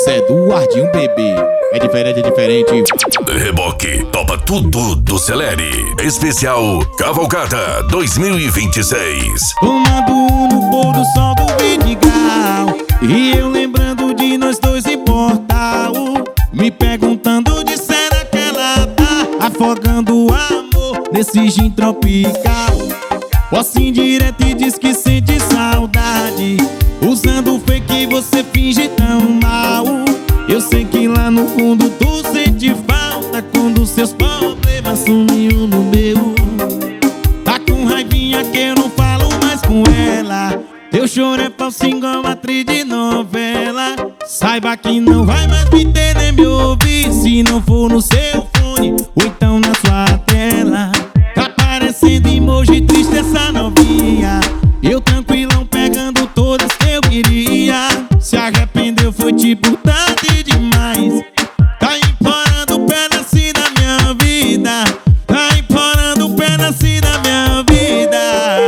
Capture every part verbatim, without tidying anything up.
Isso é do Ardinho, bebê. É diferente, é diferente. Reboque topa tudo do Celere. Especial Cavalcada dois mil e vinte e seis. Tomando um no pôr do sol do Vidigal, e eu lembrando de nós dois em Portal, me perguntando de será que ela tá afogando o amor nesse gin tropical. Posso ir direto e diz que sente saudade, usando o fake você finge tão mal. Eu sei que lá no fundo tu sente falta quando seus problemas sumiu no meu. Tá com raivinha que eu não falo mais com ela. Teu choro é falso igual atriz de novela. Saiba que não vai mais me ter nem me ouvir se não for no seu fone ou então na sua tela. Tá parecendo emoji triste essa novinha. Eu tranquilão pegando todas que eu queria. Se arrependeu foi tipo tarde demais. Tá implorando um pedacinho da minha vida. Tá implorando um pedacinho da minha vida.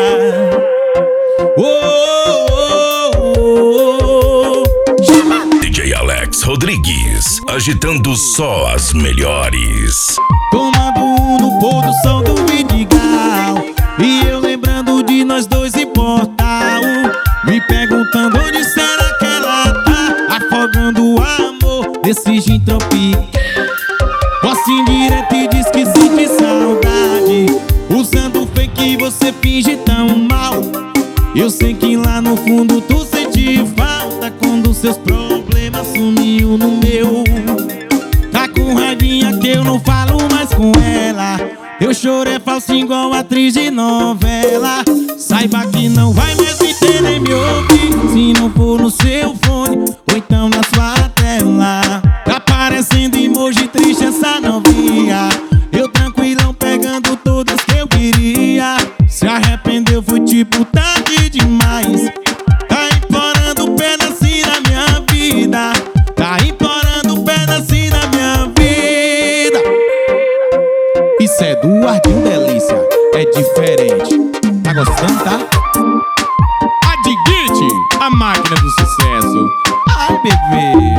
Oh, oh, oh, oh. Chama! D J Alex Rodrigues, agitando só as melhores. Tomando um no pôr do sol do Vidigal, e eu lembrando de nós dois em Portal, me perguntando onde será que ela tá afogando o amor desse gin tropical. Posso ir direto e diz que sente saudade, usando o fake você finge tão mal. Eu sei que lá no fundo tu sente falta quando seus problemas sumiu no meu. Tá com raivinha que eu não falo mais com ela. Eu choro é falso igual atriz de novela. Saiba que não vai mais me ter nem me ouvir se não for no seu fone ou então na sua tela. Tá parecendo emoji triste essa novinha. Eu tranquilão pegando todas que eu queria. Se arrependeu foi tipo tarde demais. Tá implorando um pedacinho da minha vida. Tá implorando um pedacinho da minha vida. Isso é do Ardinho Delícia, é diferente. Tá gostando, tá? A Digit, a máquina do sucesso. Ai, bebê.